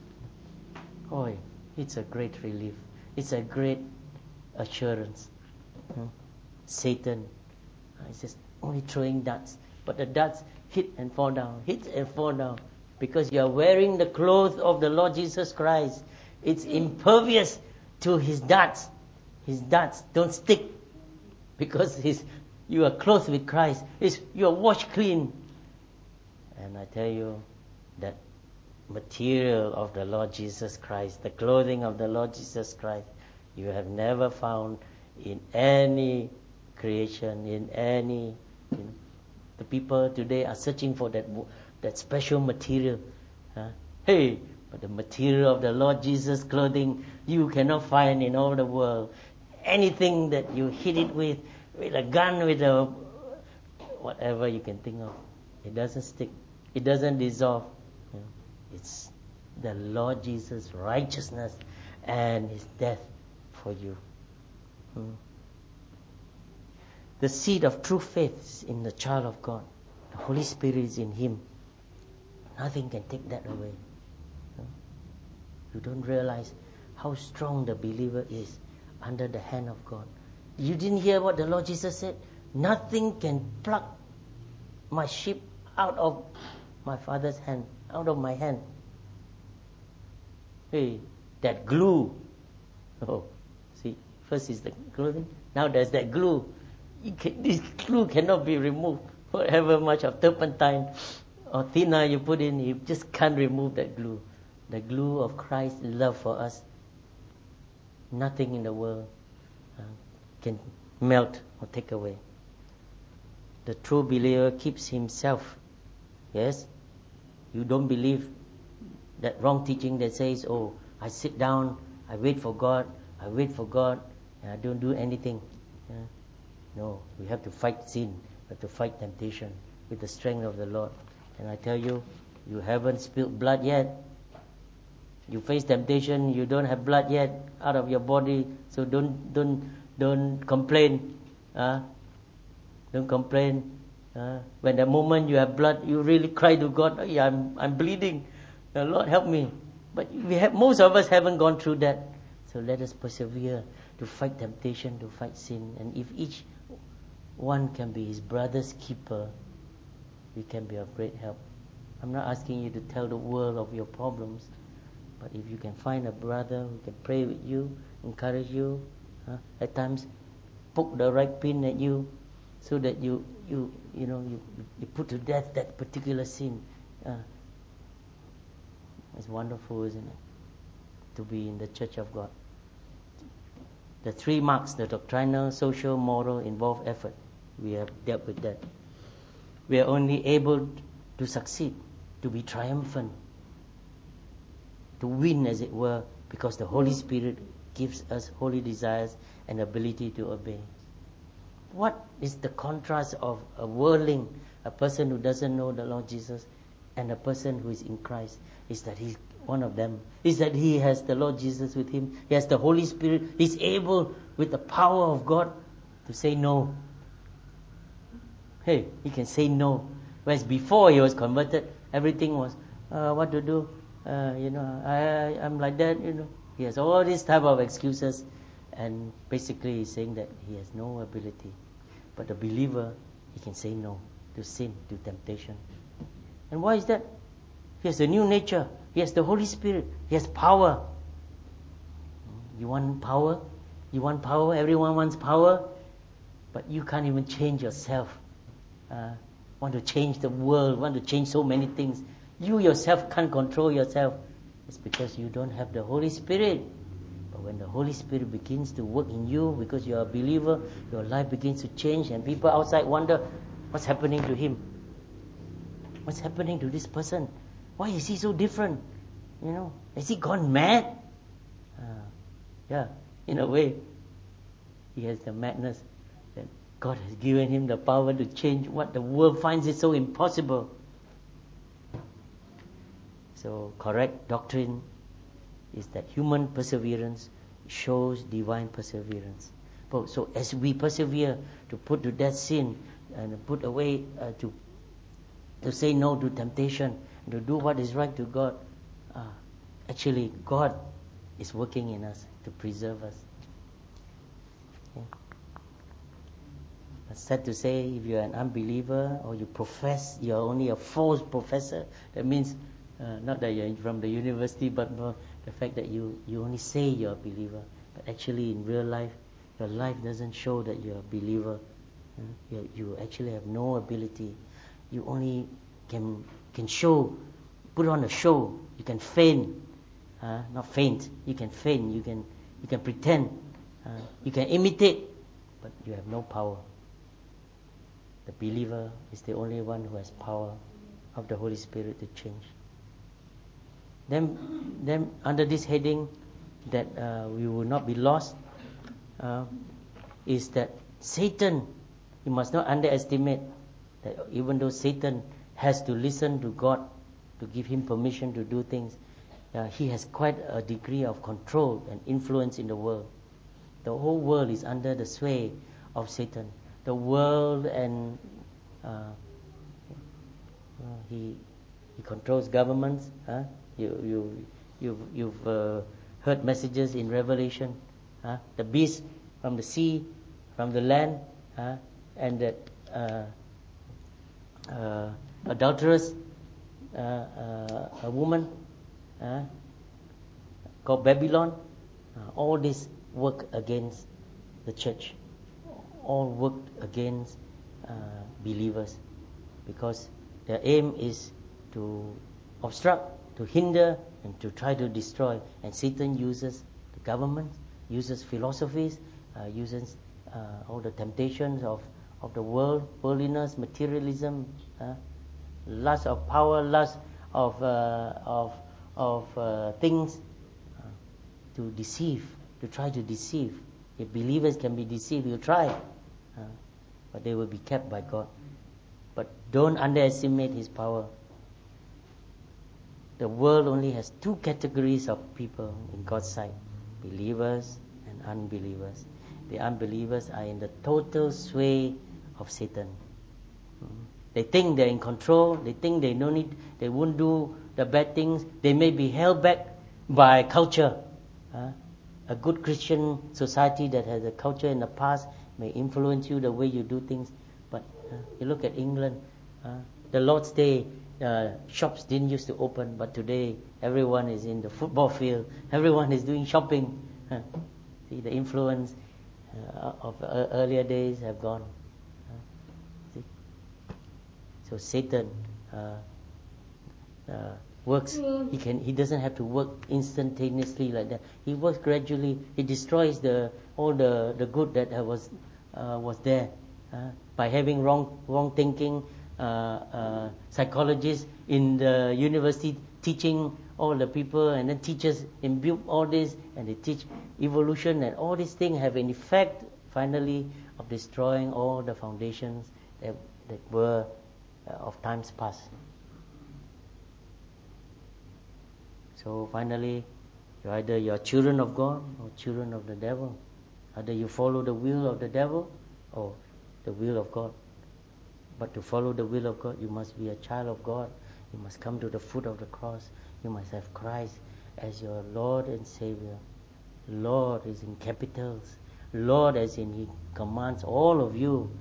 oh, it's a great relief. It's a great assurance. Hmm? Satan uh, is just only throwing darts, but the darts hit and fall down, hit and fall down, because you are wearing the clothes of the Lord Jesus Christ. It's impervious to his darts. His darts don't stick, because his, you are clothed with Christ. It's, you are washed clean. And I tell you, that material of the Lord Jesus Christ, the clothing of the Lord Jesus Christ, you have never found in any creation, in any, you know, the people today are searching for that that special material. Huh? Hey, but the material of the Lord Jesus clothing you cannot find in all the world. Anything that you hit it with, with a gun, with a whatever you can think of, it doesn't stick. It doesn't dissolve. You know, it's the Lord Jesus' righteousness and His death for you. Hmm. The seed of true faith is in the child of God. The Holy Spirit is in him. Nothing can take that away. You don't realize how strong the believer is under the hand of God. You didn't hear what the Lord Jesus said? Nothing can pluck my sheep out of my Father's hand, out of my hand. Hey, that glue. Oh, see, first is the clothing. Now there's that glue. You can, this glue cannot be removed. Whatever much of turpentine or thinner you put in, you just can't remove that glue. The glue of Christ's love for us. Nothing in the world uh, can melt or take away. The true believer keeps himself. Yes? You don't believe that wrong teaching that says, oh, I sit down, I wait for God, I wait for God, and I don't do anything. Yeah? No, we have to fight sin, we have to fight temptation with the strength of the Lord. And I tell you, you haven't spilled blood yet. You face temptation, you don't have blood yet out of your body, so don't don't don't complain. Uh, don't complain. Uh, when the moment you have blood, you really cry to God, oh, yeah, I'm I'm bleeding. The Lord help me. But we have, most of us haven't gone through that. So let us persevere to fight temptation, to fight sin. And if each one can be his brother's keeper, we can be of great help. I'm not asking you to tell the world of your problems, but if you can find a brother who can pray with you, encourage you, uh, at times poke the right pin at you, so that you you you know you you put to death that particular sin. Uh, it's wonderful, isn't it, to be in the church of God. The three marks: the doctrinal, social, moral, involve effort. We have dealt with that. We are only able to succeed, to be triumphant, to win, as it were, because the Holy Spirit gives us holy desires and ability to obey. What is the contrast of a worldling, a person who doesn't know the Lord Jesus, and a person who is in Christ? Is that he's one of them. Is that he has the Lord Jesus with him. He has the Holy Spirit. He's able, with the power of God, to say no. Hey, he can say no. Whereas before he was converted, everything was, uh, what to do? Uh, you know, I, I'm like that, you know. He has all these type of excuses, and basically he's saying that he has no ability. But the believer, he can say no to sin, to temptation. And why is that? He has a new nature. He has the Holy Spirit. He has power. You want power? You want power? Everyone wants power. But you can't even change yourself. Uh, want to change the world, want to change so many things. You yourself can't control yourself. It's because you don't have the Holy Spirit. But when the Holy Spirit begins to work in you, because you're a believer, your life begins to change, and people outside wonder, what's happening to him? What's happening to this person? Why is he so different? You know, has he gone mad? Uh, yeah, in a way, he has the madness that God has given him the power to change what the world finds it so impossible. So correct doctrine is that human perseverance shows divine perseverance. So as we persevere to put to death sin and put away uh, to to say no to temptation, to do what is right to God, uh, actually God is working in us to preserve us. Okay. It's sad to say, if you're an unbeliever or you profess, you're only a false professor, that means uh, not that you're from the university, but more the fact that you, you only say you're a believer, but actually in real life, your life doesn't show that you're a believer. Uh, you, you actually have no ability. You only can can show, put on a show. You can feign, uh, not faint. You can feign. You can you can pretend. Uh, you can imitate, but you have no power. The believer is the only one who has power of the Holy Spirit to change. Then, then under this heading, that uh, we will not be lost, uh, is that Satan, you must not underestimate that even though Satan has to listen to God to give him permission to do things, uh, he has quite a degree of control and influence in the world. The whole world is under the sway of Satan. The world and uh, uh, he he controls governments. Huh? You you you've you've uh, heard messages in Revelation. Huh? The beast from the sea, from the land, huh? And that uh, uh, adulterous uh, uh, a woman uh, called Babylon. Uh, all this work against the church. All worked against uh, believers, because their aim is to obstruct, to hinder, and to try to destroy. And Satan uses the government, uses philosophies, uh, uses uh, all the temptations of, of the world, worldliness, materialism, uh, lust of power, lust of uh, of of uh, things, uh, to deceive, to try to deceive. If believers can be deceived, you try, uh, but they will be kept by God. But don't underestimate his power. The world only has two categories of people in God's sight: believers and unbelievers. The unbelievers are in the total sway of Satan. Mm. They think they're in control. They think they don't need, they won't do the bad things. They may be held back by culture. Uh, a good Christian society that has a culture in the past may influence you the way you do things. But uh, you look at England, uh, the Lord's Day, uh, shops didn't used to open, but today everyone is in the football field. Everyone is doing shopping. Uh, see, the influence uh, of uh, earlier days have gone. Uh, see? So Satan uh, uh, works. He can. He doesn't have to work instantaneously like that. He works gradually. He destroys the all the, the good that was uh, was there uh, by having wrong wrong thinking. Uh, uh, psychologists in the university teaching all the people, and then teachers imbue all this, and they teach evolution, and all these things have an effect finally of destroying all the foundations that, that were uh, of times past. So finally, you're either you're children of God or children of the devil. Either you follow the will of the devil or the will of God. But to follow the will of God, you must be a child of God. You must come to the foot of the cross. You must have Christ as your Lord and Savior. Lord is in capitals. Lord as in He commands all of you.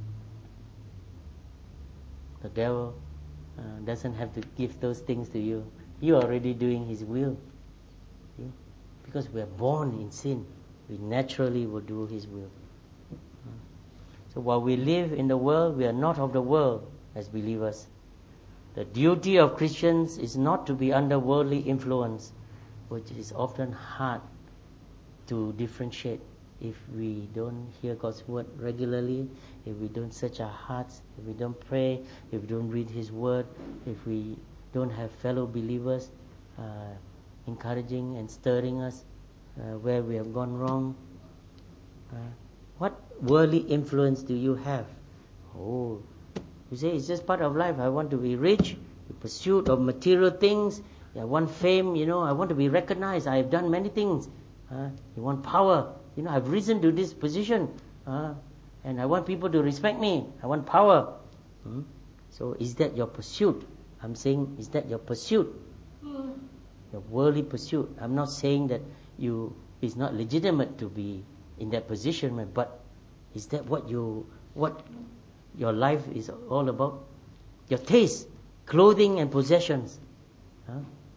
The devil uh, doesn't have to give those things to you. You are already doing His will. See? Because we are born in sin, we naturally will do His will. So while we live in the world, we are not of the world as believers. The duty of Christians is not to be under worldly influence, which is often hard to differentiate if we don't hear God's word regularly, if we don't search our hearts, if we don't pray, if we don't read His word, if we don't have fellow believers uh, encouraging and stirring us uh, where we have gone wrong. Uh, what worldly influence do you have? Oh, you say it's just part of life. I want to be rich, the pursuit of material things. I want fame, you know, I want to be recognized. I have done many things. Uh, you want power. You know, I've risen to this position. Uh, and I want people to respect me. I want power. Hmm? So is that your pursuit? I'm saying, is that your pursuit? Mm. Your worldly pursuit. I'm not saying that you it's not legitimate to be in that position, but is that what you what your life is all about? Your taste, clothing and possessions. Huh?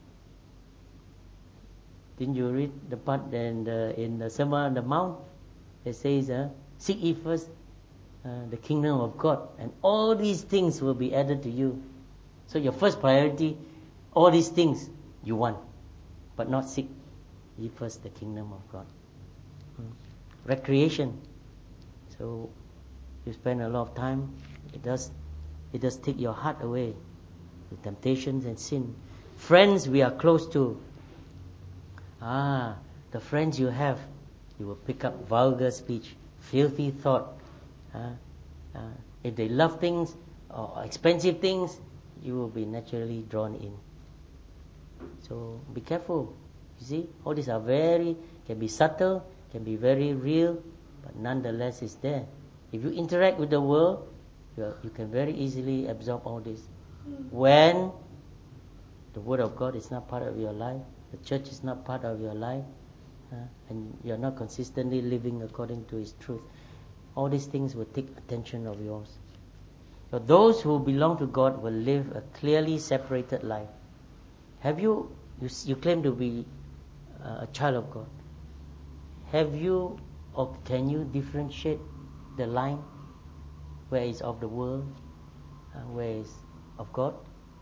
Didn't you read the part in the, in the Sermon on the Mount? It says, uh, seek ye first uh, the kingdom of God, and all these things will be added to you. So your first priority, all these things you want, but not seek ye first the kingdom of God. Hmm. Recreation. So you spend a lot of time, it does it does take your heart away with temptations and sin. Friends we are close to. Ah, the friends you have, you will pick up vulgar speech, filthy thought. Uh, uh, if they love things or expensive things, you will be naturally drawn in. So be careful. You see, all these are very, can be subtle, can be very real, but nonetheless it's there. If you interact with the world, you, are, you can very easily absorb all this. When the Word of God is not part of your life, the church is not part of your life, uh, and you're not consistently living according to His truth, all these things will take attention of yours. So those who belong to God will live a clearly separated life. Have you, you, you claim to be uh, a child of God. Have you or can you differentiate the line where is of the world and where is of God?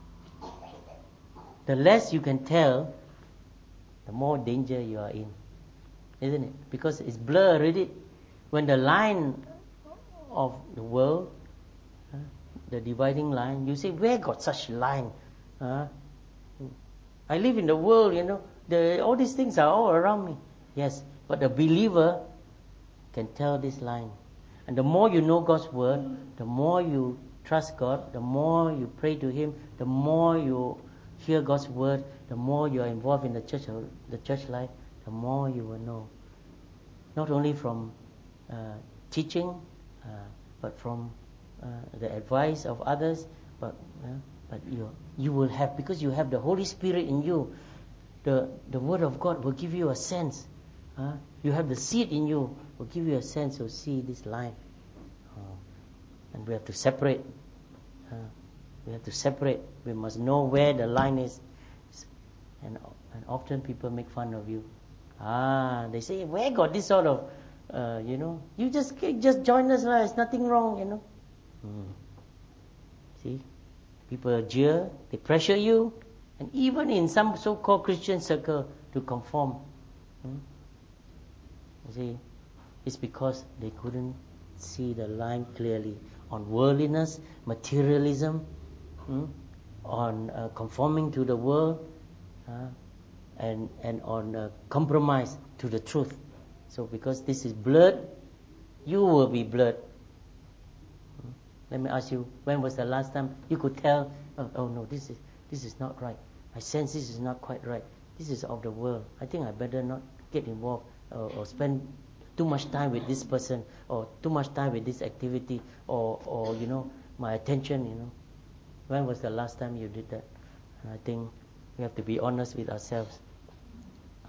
The less you can tell, the more danger you are in, isn't it? Because it's blurred already. When the line of the world, uh, the dividing line, you say, where got such line? Uh, I live in the world, you know, the, all these things are all around me. Yes, but the believer can tell this line. And the more you know God's word, the more you trust God, the more you pray to Him, the more you hear God's word, the more you are involved in the church, the church life, the more you will know. Not only from uh, teaching, uh, but from uh, the advice of others, but uh, but you you will have, because you have the Holy Spirit in you, the the Word of God will give you a sense. Uh, you have the seed in you, will give you a sense to see this line. Uh, and we have to separate. Uh, we have to separate. We must know where the line is. And and often people make fun of you. Ah, they say, where got this sort of, uh, you know, you just just join us, there's nothing wrong, you know. Hmm. See, people jeer, they pressure you, and even in some so-called Christian circle to conform. Hmm. You see, it's because they couldn't see the line clearly on worldliness, materialism, hmm, on uh, conforming to the world, uh, and and on uh, compromise to the truth. So because this is blurred, you will be blurred. Hmm. Let me ask you, when was the last time you could tell, oh, oh no, this is this is not right. I sense this is not quite right. This is of the world. I think I better not get involved or, or spend too much time with this person, or too much time with this activity, or, or you know, my attention, you know. When was the last time you did that? And I think we have to be honest with ourselves.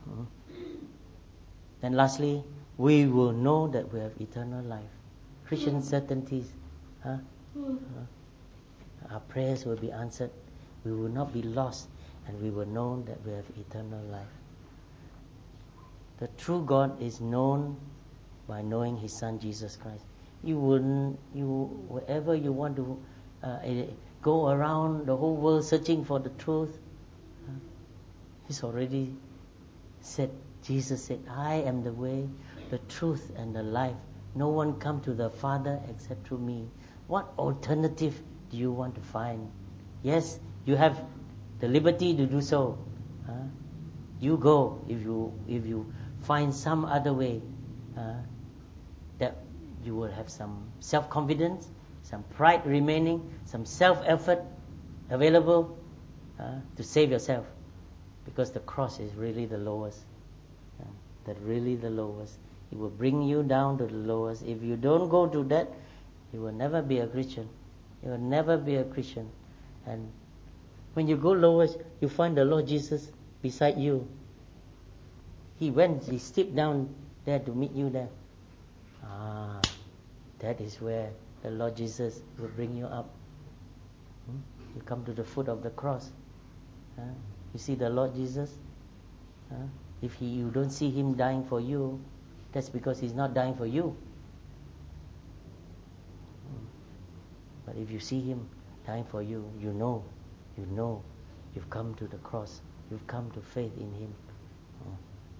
Hmm? And lastly, we will know that we have eternal life. Christian certainties. Huh? Uh, our prayers will be answered. We will not be lost, and we will know that we have eternal life. The true God is known by knowing His Son Jesus Christ. You wouldn't, you wherever you want to uh, go around the whole world searching for the truth, uh, He's already said. Jesus said, "I am the way, the truth, and the life. No one come to the Father except through me." What alternative do you want to find? Yes, you have the liberty to do so. Uh, you go if you if you find some other way. Uh, that you will have some self-confidence, some pride remaining, some self-effort available uh, to save yourself, because the cross is really the lowest. Uh, that really the lowest. It will bring you down to the lowest. If you don't go to that, you will never be a Christian. You will never be a Christian. And when you go lowest, you find the Lord Jesus beside you. He went, he stepped down there to meet you there. Ah, that is where the Lord Jesus will bring you up. Hmm? You come to the foot of the cross. Huh? You see the Lord Jesus. Huh? If he, you don't see Him dying for you, that's because He's not dying for you. Hmm. But if you see Him dying for you, you know, you know, you've come to the cross. You've come to faith in Him. Hmm.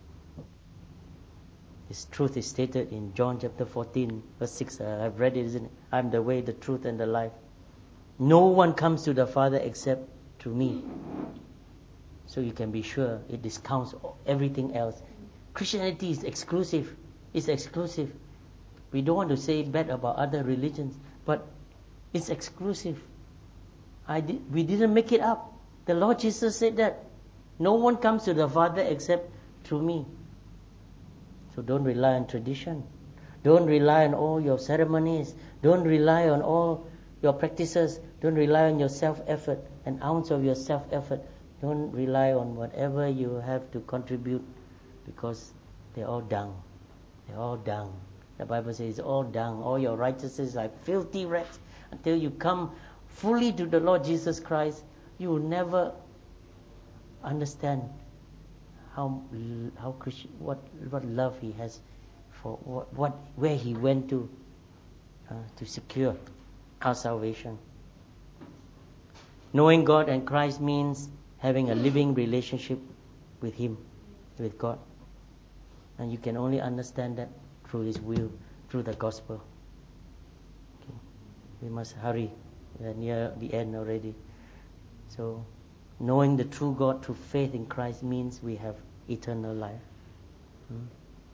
This truth is stated in John chapter fourteen, verse six. Uh, I've read it, isn't it? I'm the way, the truth, and the life. No one comes to the Father except through me. So you can be sure it discounts everything else. Christianity is exclusive. It's exclusive. We don't want to say bad about other religions, but it's exclusive. I did, we didn't make it up. The Lord Jesus said that. No one comes to the Father except through me. So don't rely on tradition. Don't rely on all your ceremonies. Don't rely on all your practices. Don't rely on your self-effort, an ounce of your self-effort. Don't rely on whatever you have to contribute, because they're all dung. They're all dung. The Bible says it's all dung. All your righteousness is like filthy rags. Until you come fully to the Lord Jesus Christ, you will never understand how how Christian, what what love He has for what, what where He went to uh, to secure our salvation. Knowing God and Christ means having a living relationship with Him, with God. And you can only understand that through His will, through the gospel. Okay. We must hurry. We are near the end already. So, knowing the true God through faith in Christ means we have eternal life. Hmm.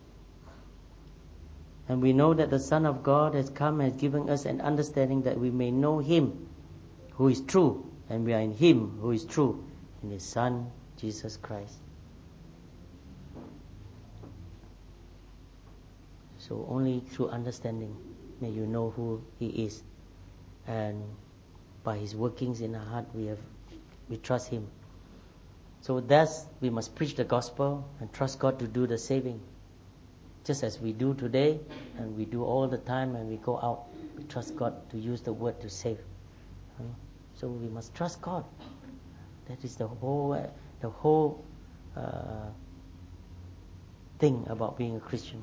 And we know that the Son of God has come and has given us an understanding that we may know Him who is true, and we are in Him who is true, in His Son, Jesus Christ. So only through understanding may you know who He is. And by His workings in our heart, we have we trust Him. So thus, we must preach the gospel and trust God to do the saving. Just as we do today, and we do all the time, and we go out, we trust God to use the word to save. So we must trust God. That is the whole, the whole uh, thing about being a Christian.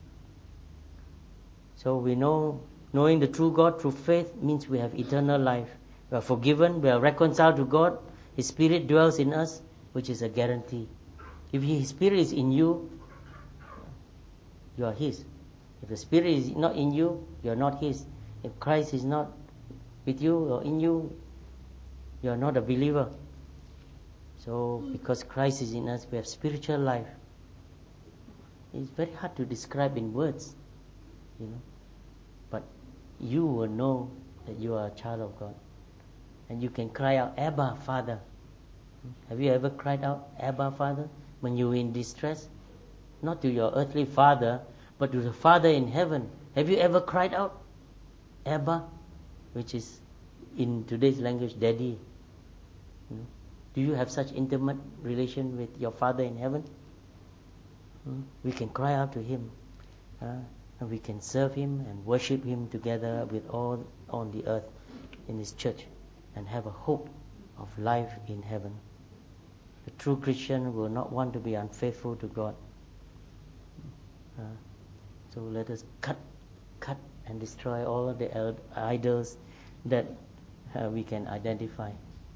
So we know, knowing the true God through faith means we have eternal life. We are forgiven, we are reconciled to God. His Spirit dwells in us, which is a guarantee. If His Spirit is in you, you are His. If the Spirit is not in you, you are not His. If Christ is not with you or in you, you are not a believer. So, because Christ is in us, we have spiritual life. It's very hard to describe in words, you know. But you will know that you are a child of God. And you can cry out, Abba, Father. Have you ever cried out, Abba, Father, when you were in distress? Not to your earthly father, but to the Father in heaven. Have you ever cried out, Abba, which is in today's language, Daddy? You know? Do you have such intimate relation with your Father in heaven? Hmm? We can cry out to Him, uh, and we can serve Him and worship Him together with all on the earth in His church, and have a hope of life in heaven. The true Christian will not want to be unfaithful to God. Uh, so let us cut, cut and destroy all of the idols that uh, we can identify.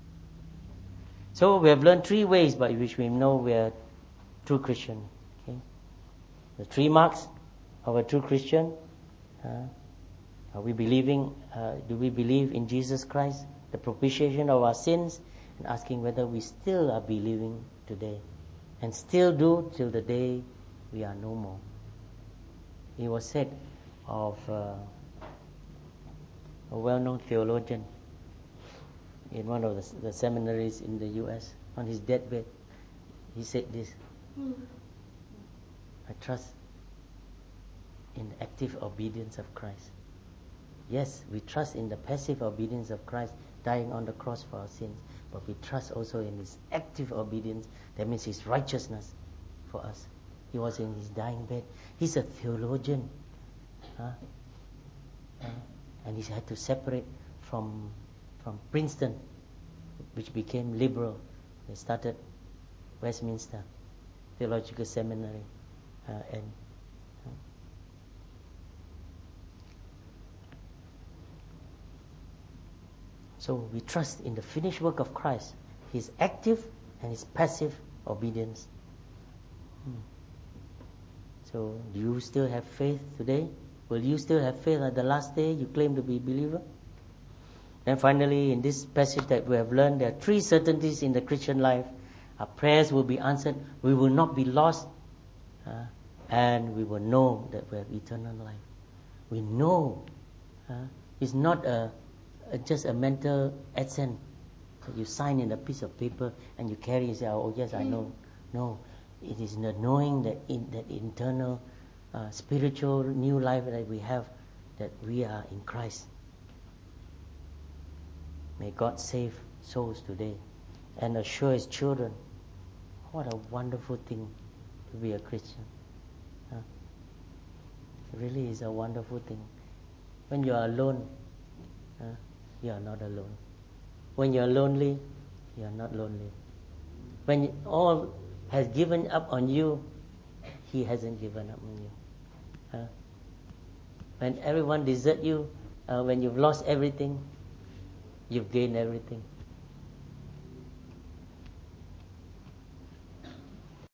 So we have learned three ways by which we know we are true Christian. Okay? The three marks of a true Christian. Uh, are we believing? Uh, do we believe in Jesus Christ, the propitiation of our sins, and asking whether we still are believing today, and still do till the day we are no more. It was said of uh, a well-known theologian in one of the, the seminaries in the U S, on his deathbed, he said this: I trust in the active obedience of Christ. Yes, we trust in the passive obedience of Christ dying on the cross for our sins, but we trust also in His active obedience. That means His righteousness for us. He was in His dying bed. He's a theologian. Huh? Uh, and he had to separate from from Princeton, which became liberal. They started Westminster Theological Seminary, uh, and uh, so we trust in the finished work of Christ, His active and His passive obedience. Hmm. So, do you still have faith today? Will you still have faith at the last day you claim to be a believer? And finally, in this passage that we have learned, there are three certainties in the Christian life. Our prayers will be answered, we will not be lost, uh, and we will know that we have eternal life. We know. Uh, it's not a, a just a mental assent that you sign in a piece of paper and you carry and say, oh yes, I know. No, it is the knowing that in that internal uh, spiritual new life that we have, that we are in Christ. May God save souls today and assure His children. What a wonderful thing to be a Christian. Huh? It really is a wonderful thing. When you are alone, huh, you are not alone. When you are lonely, you are not lonely. When all has given up on you, He hasn't given up on you. Huh? When everyone deserts you, uh, when you've lost everything, you've gained everything.